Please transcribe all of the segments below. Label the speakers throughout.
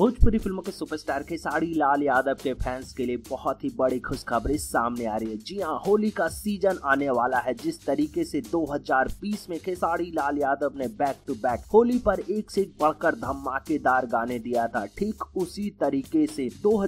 Speaker 1: भोजपुरी फिल्मों के सुपरस्टार खेसारी लाल यादव के फैंस के लिए बहुत ही बड़ी खुशखबरी सामने आ रही है। जी हां, होली का सीजन आने वाला है। जिस तरीके से 2020 में खेसारी लाल यादव ने बैक टू बैक होली पर एक से बढ़कर धमाकेदार गाने दिया था, ठीक उसी तरीके से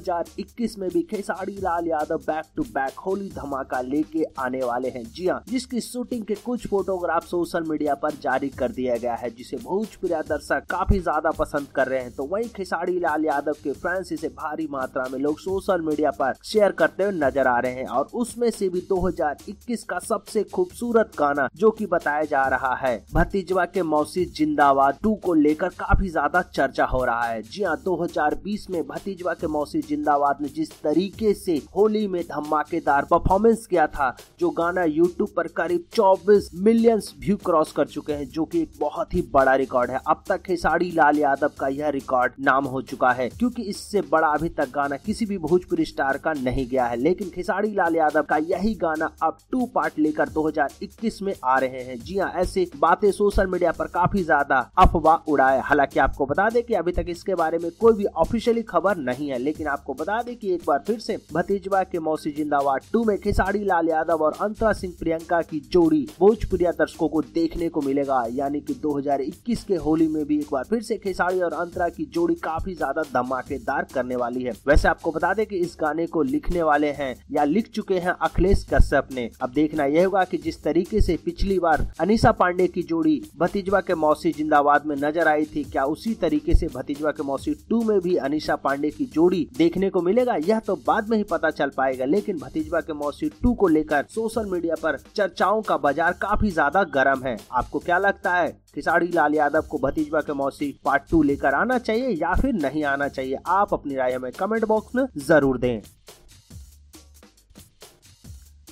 Speaker 1: 2021 में भी Khesari Lal Yadav back to back Holi धमाका लेके आने वाले हैं। जी हां, जिसकी शूटिंग के कुछ फोटोग्राफ सोशल मीडिया पर जारी कर दिया गया है, जिसे भोजपुरी दर्शक काफी ज्यादा पसंद कर रहे हैं। तो वहीं खेसारी लाल यादव के फैंस इसे भारी मात्रा में लोग सोशल मीडिया पर शेयर करते हुए नजर आ रहे हैं और उसमें से भी 2021 का सबसे खूबसूरत गाना जो कि बताया जा रहा है भतीजवा के मौसी जिंदाबाद 2 को लेकर काफी ज्यादा चर्चा हो रहा है। जी हां, 2020 में भतीजवा के मौसी जिंदाबाद ने जिस तरीके से होली में धमाकेदार परफॉर्मेंस किया था, जो गाना यूट्यूब पर करीब 24 मिलियन व्यू क्रॉस कर चुके हैं, जो कि एक बहुत ही बड़ा रिकॉर्ड है। अब तक खेसारी लाल यादव का यह रिकॉर्ड नाम हो चुका है, क्योंकि इससे बड़ा अभी तक गाना किसी भी भोजपुरी स्टार का नहीं गया है। लेकिन खेसारी लाल यादव का यही गाना अब 2 पार्ट लेकर 2021 में आ रहे हैं। जी हां, ऐसे बातें सोशल मीडिया पर काफी ज्यादा अफवाह उड़ाए। हालांकि आपको बता दें कि अभी तक इसके बारे में कोई भी ऑफिशियली खबर नहीं है, लेकिन आपको बता दें कि एक बार फिर से भतीजवा के मौसी जिंदाबाद 2 में खेसारी लाल यादव और अंतरा सिंह प्रियंका की जोड़ी भोजपुरी दर्शकों को देखने को मिलेगा। यानी कि 2021 के होली में भी एक बार फिर से खेसारी और अंतरा की जोड़ी काफी ज्यादा धमाकेदार करने वाली है। वैसे आपको बता दें कि इस गाने को लिखने वाले हैं या लिख चुके हैं अखिलेश कश्यप ने। अब देखना यह होगा कि जिस तरीके से पिछली बार अनीशा पांडे की जोड़ी भतीजवा के मौसी जिंदाबाद में नजर आई थी, क्या उसी तरीके से भतीजवा के मौसी 2 में भी अनीशा पांडे की जोड़ी देखने को मिलेगा, यह तो बाद में ही पता चल पाएगा। लेकिन भतीजवा के मौसी 2 को लेकर सोशल मीडिया पर चर्चाओं का बाजार काफी ज्यादा गर्म है। आपको क्या लगता है, खेसारी लाल यादव को भतीजवा के मौसी पार्ट 2 लेकर आना चाहिए या फिर नहीं आना चाहिए? आप अपनी राय हमें कमेंट बॉक्स में जरूर दें।